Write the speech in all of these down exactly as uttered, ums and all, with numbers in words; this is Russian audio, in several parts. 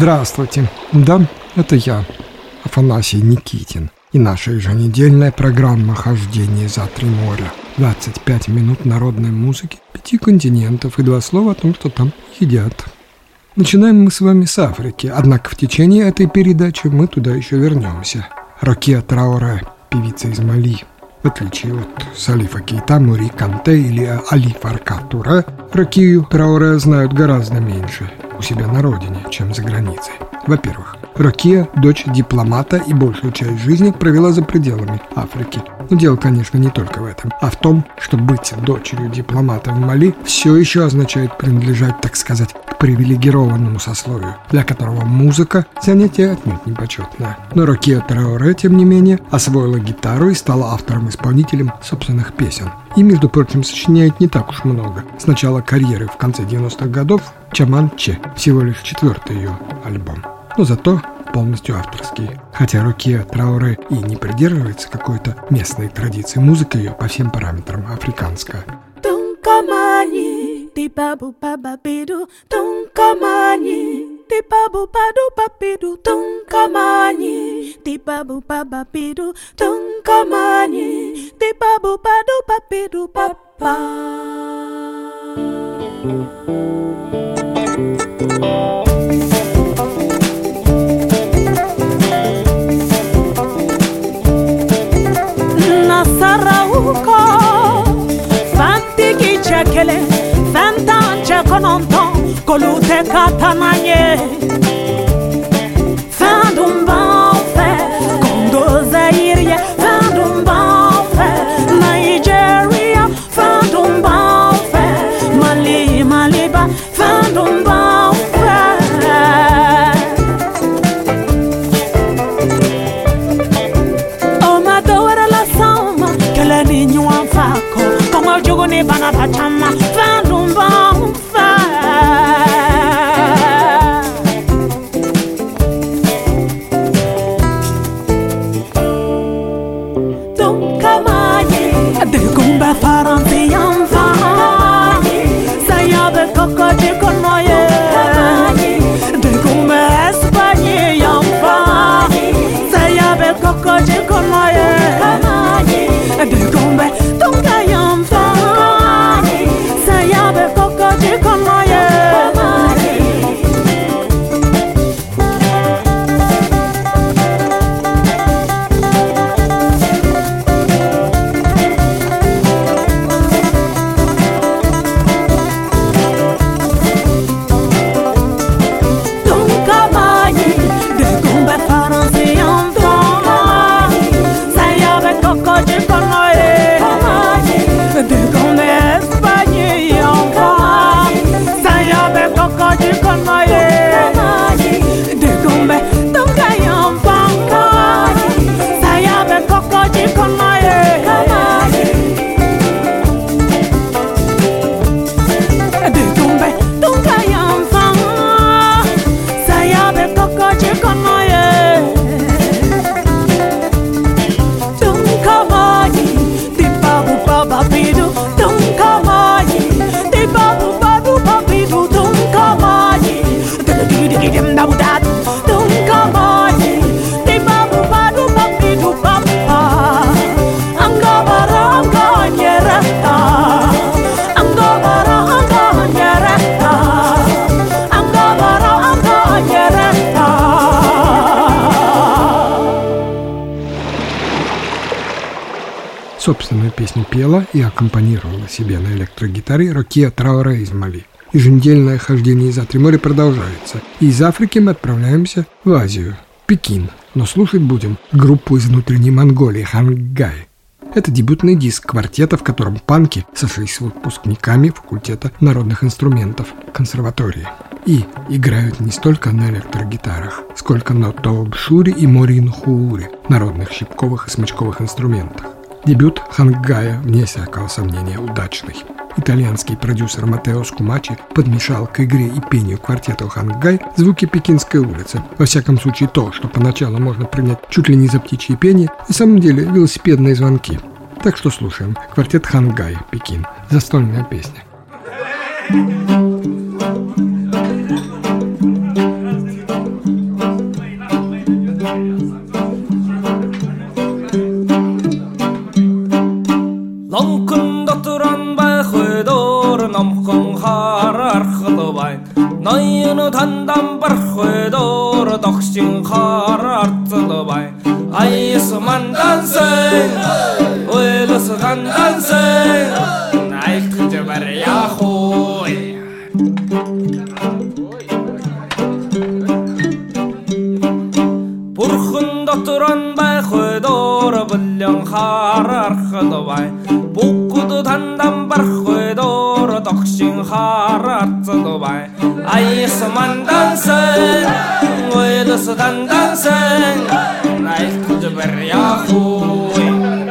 Здравствуйте. Да, это я, Афанасий Никитин. И наша еженедельная программа «Хождение за три моря». двадцать пять минут народной музыки, пяти континентов и два слова о том, что там едят. Начинаем мы с вами с Африки, однако в течение этой передачи мы туда еще вернемся. Рокия Трауре, певица из Мали. В отличие от Салифа Кейта, Мури Канте или Али Фарка Туре, Рокию Трауре знают гораздо меньше у себя на родине, чем за границей. Во-первых, Рокия – дочь дипломата и большую часть жизни провела за пределами Африки. Но дело, конечно, не только в этом, а в том, что быть дочерью дипломата в Мали все еще означает принадлежать, так сказать, к привилегированному сословию, для которого музыка – занятие отнюдь не почетное. Но Рокия Трауре, тем не менее, освоила гитару и стала автором-исполнителем собственных песен. И, между прочим, сочиняет не так уж много. С начала карьеры в конце девяностых годов «Чаман Че» – всего лишь четвертый ее альбом. Но зато полностью авторский. Хотя Рокия Трауре и не придерживается какой-то местной традиции, музыка ее по всем параметрам африканская. Kele fentan che kononton kolute katananye fandum banfe kondo Zaire fandum banfe Nigeria fandum banfe Mali Maliba fandum banfe o madora la soma kele ninyo anfako como jogo ne bana bachama fandum banfe donc kamaye de gumba faranti yanfa saya de coco de konoye de gumba espagne yanfa saya de coco de konoye de gumba donc yanfa saya de coco de konoye Собственную песню пела и аккомпанировала себе на электрогитаре Рокия Трауре из Мали. Еженедельное хождение за три моря продолжается. И из Африки мы отправляемся в Азию, Пекин. Но слушать будем группу из внутренней Монголии Хангай. Это дебютный диск квартета, в котором панки сошлись с выпускниками факультета народных инструментов консерватории. И играют не столько на электрогитарах, сколько на тообшуре и моринхууре, народных щипковых и смычковых инструментах. Дебют Хангая, вне всякого сомнения, удачный. Итальянский продюсер Матео Скумачи подмешал к игре и пению квартета Хангай звуки Пекинской улицы. Во всяком случае то, что поначалу можно принять чуть ли не за птичье пение, на самом деле велосипедные звонки. Так что слушаем. Квартет Хангай, Пекин. Застольная песня. 단단생 나이 그저 말이야 호이 бурхан дотор нь байх өдөр бүлэн харархад бай бүгд тандан барах өдөр догшин харарцад бай айс мандансэн ойлс тандансэн найт жбэр яхуй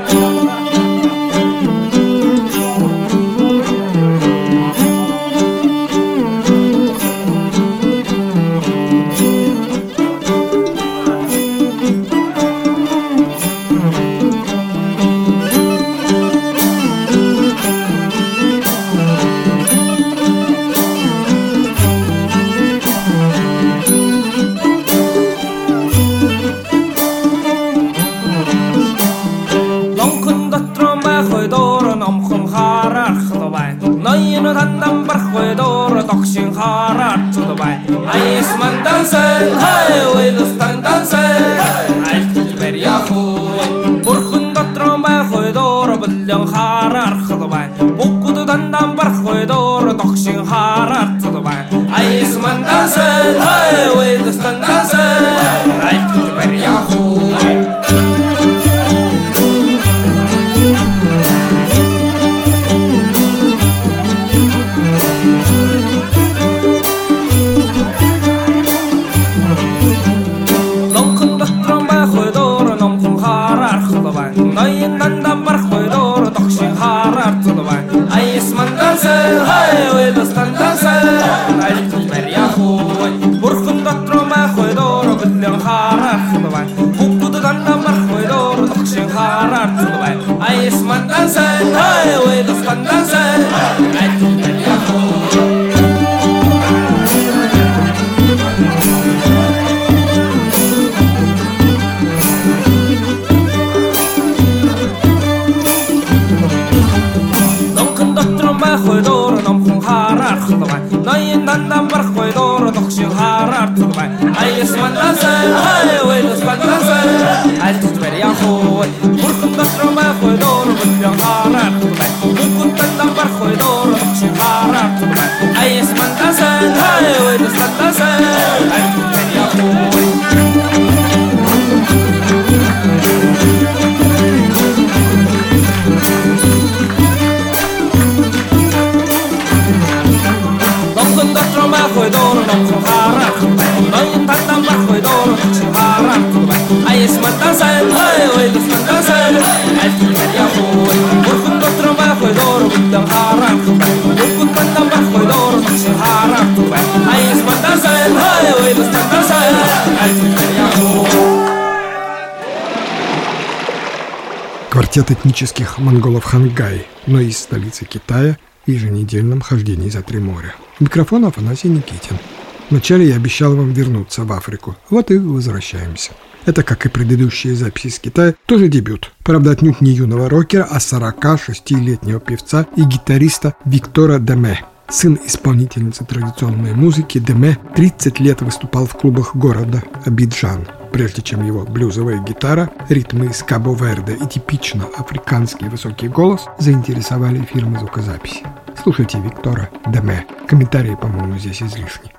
단단 barхойдоор догшин хараад цудбай айс мандансан хайвэлс тандансан альт беряху бурхан дотроо байхойдоор бүлэн хараар хадбай бүгд дандан бархойдоор догшин хараад цудбай айс мандансан хайвэлс тандансан альт беряху Квартет этнических монголов Хангай, но из столицы Китая, в еженедельном хождении за три моря. У микрофона Афанасий Никитин. Вначале я обещал вам вернуться в Африку. Вот и возвращаемся. Это, как и предыдущие записи из Китая, тоже дебют. Правда, отнюдь не юного рокера, а сорокашестилетнего певца и гитариста Виктора Деме. Сын исполнительницы традиционной музыки, Деме тридцать лет выступал в клубах города Абиджан, прежде чем его блюзовая гитара, ритмы из Кабо-Верде и типично африканский высокий голос заинтересовали фирмы звукозаписи. Слушайте Виктора Деме. Комментарии, по-моему, здесь излишни.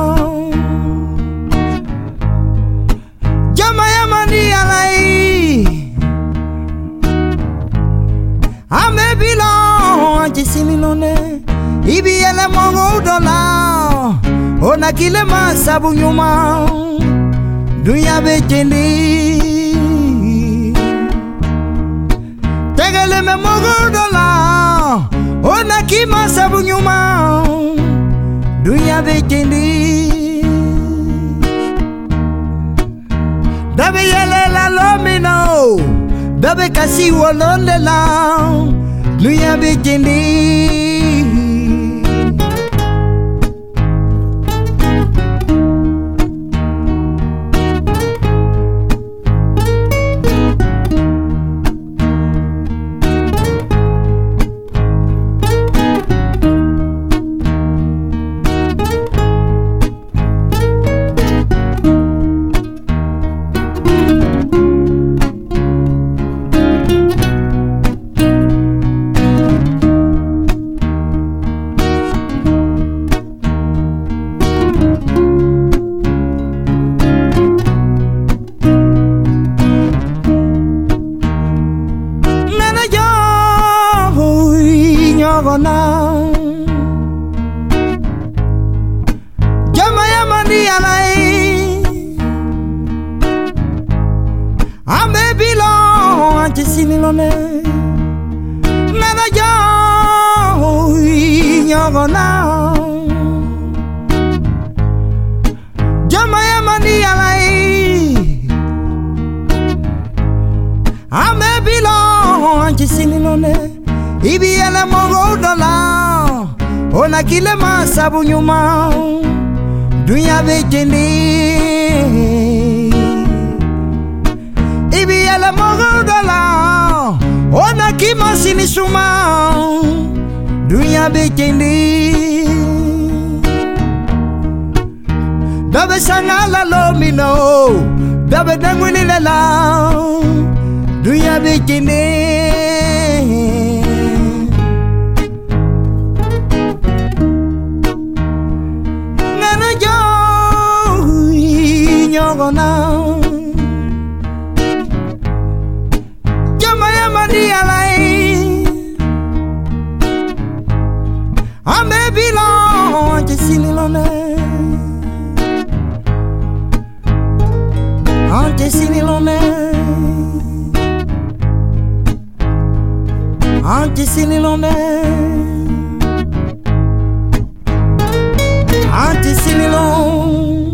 Jamaya mani alai yele mongo dola ona kile masabu nyuma dunya bekendi tegele me mongo dola ona ki masabu nyuma dunya bekendi dabe yele la lomino dabe kasi wolonde la dunya bekendi Jama ya mani alai Ame bilo anche sinilone Nana ya nyogona Jama ya mani alai Ame bilo anche sinilone Ibi ele mongo dola ona kile masabu nyuma dunya bekendi Ibi ele mongo dola ona ki masini suma dunya bekendi Dabe sangala lomino dabe dangwini lela dunya bekendi Nyogona Jama ya mani alai Ame bilo anche sinilone Anche sinilone Anche sinilone Anche sinilone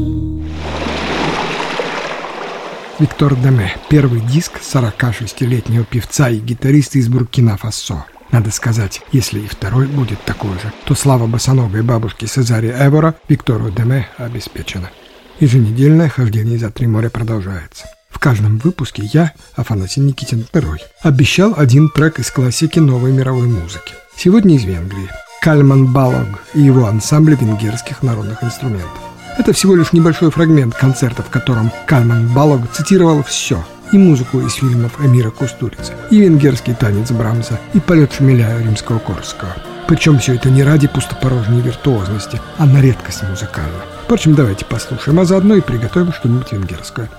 Виктор Деме. Первый диск сорокашестилетнего певца и гитариста из Буркина-Фасо. Надо сказать, если и второй будет такой же, то слава босоногой бабушки Сезари Эвора Виктору Деме обеспечена. Еженедельное хождение за три моря продолжается. В каждом выпуске я, Афанасий Никитин второй, обещал один трек из классики новой мировой музыки. Сегодня из Венгрии. Кальман Балог и его ансамбль венгерских народных инструментов. Это всего лишь небольшой фрагмент концерта, в котором Кальман Балог цитировал все. И музыку из фильмов Эмира Кустурицы, и венгерский танец Брамса, и полет шмеля римского-корсакова. Причем все это не ради пустопорожней виртуозности, а на редкость музыкально. Впрочем, давайте послушаем, а заодно и приготовим что-нибудь венгерское.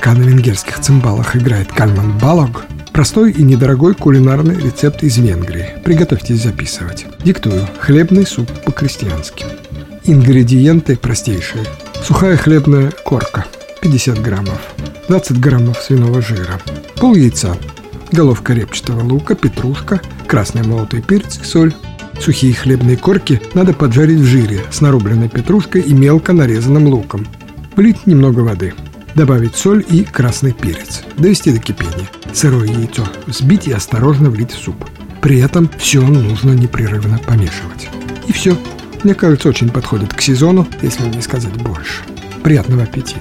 пока на венгерских цимбалах играет Кальман Балог, простой и недорогой кулинарный рецепт из Венгрии. Приготовьтесь записывать. Диктую. Хлебный суп по-крестьянски. Ингредиенты простейшие. Сухая хлебная корка пятьдесят граммов, двадцать граммов свиного жира, пол яйца, головка репчатого лука, петрушка, красный молотый перец и соль. Сухие хлебные корки надо поджарить в жире с нарубленной петрушкой и мелко нарезанным луком. Влить немного воды. Добавить соль и красный перец. Довести до кипения. Сырое яйцо взбить и осторожно влить в суп. При этом все нужно непрерывно помешивать. И все. Мне кажется, очень подходит к сезону, если не сказать больше. Приятного аппетита!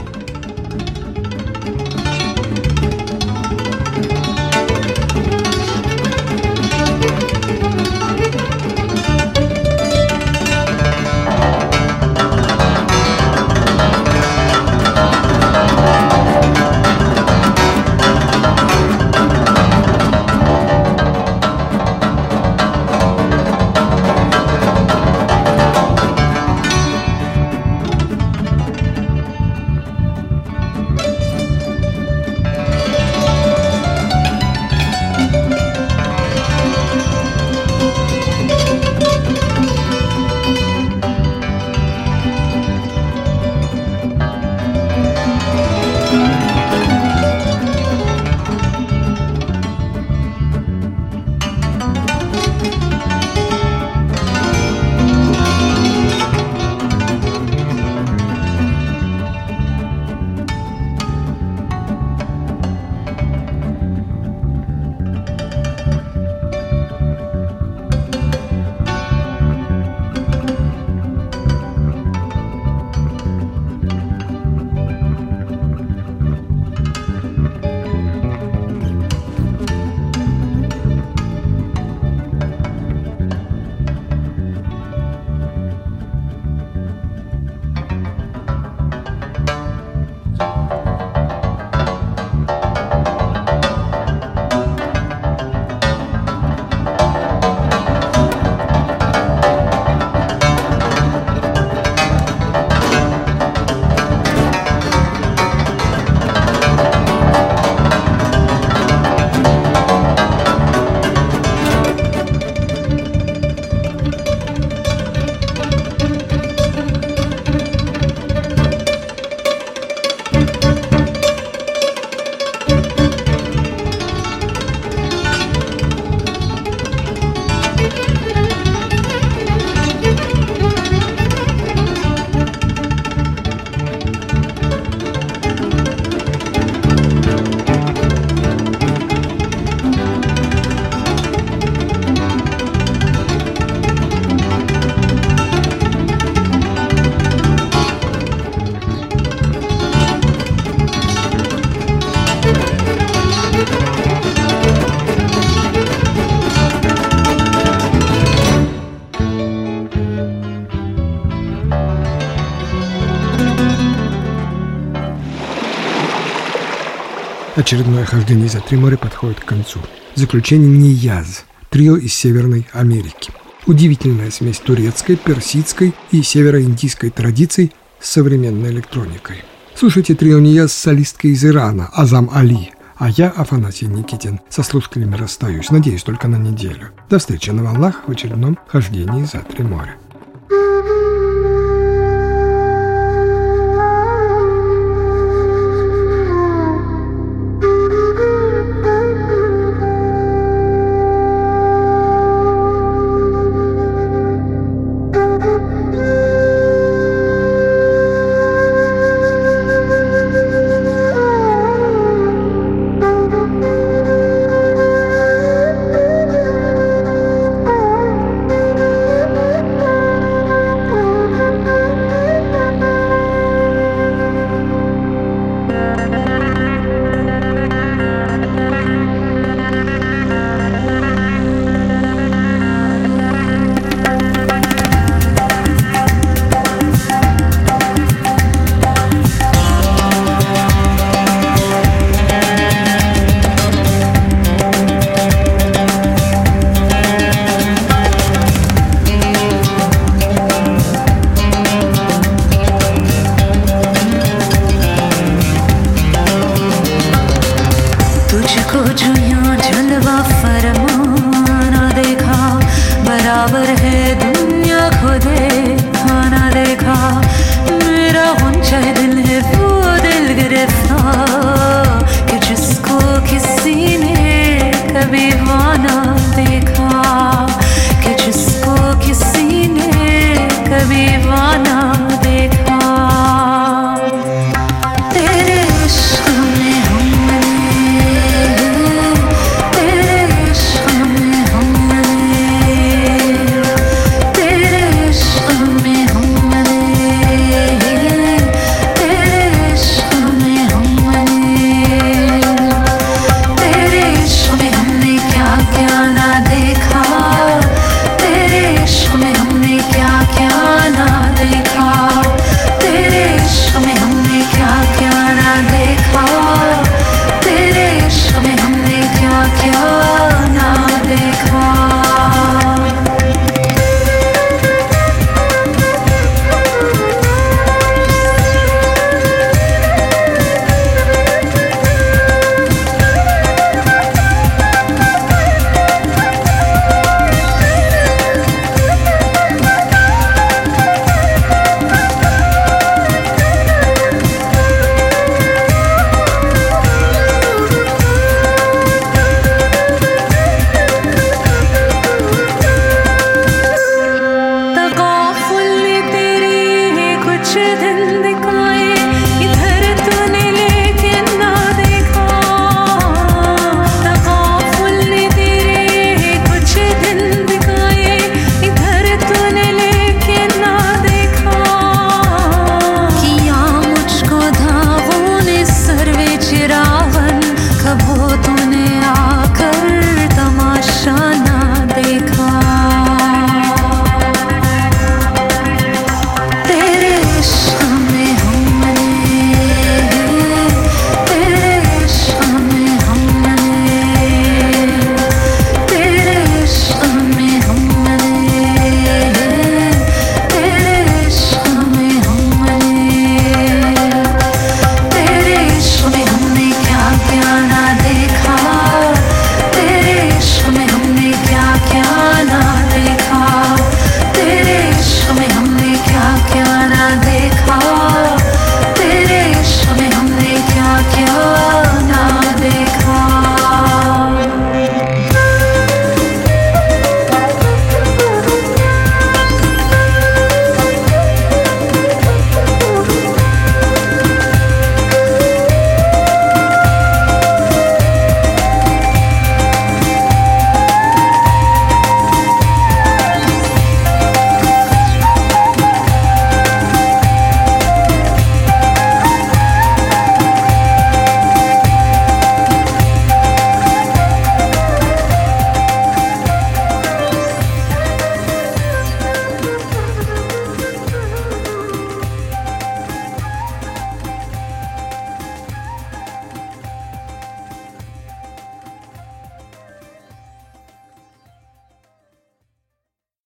Очередное хождение за три моря подходит к концу. В заключение Нияз, трио из Северной Америки. Удивительная смесь турецкой, персидской и североиндийской традиций с современной электроникой. Слушайте трио Нияз с солисткой из Ирана Азам Али. А я, Афанасий Никитин, со слушателями расстаюсь, надеюсь, только на неделю. До встречи на волнах в очередном хождении за три моря.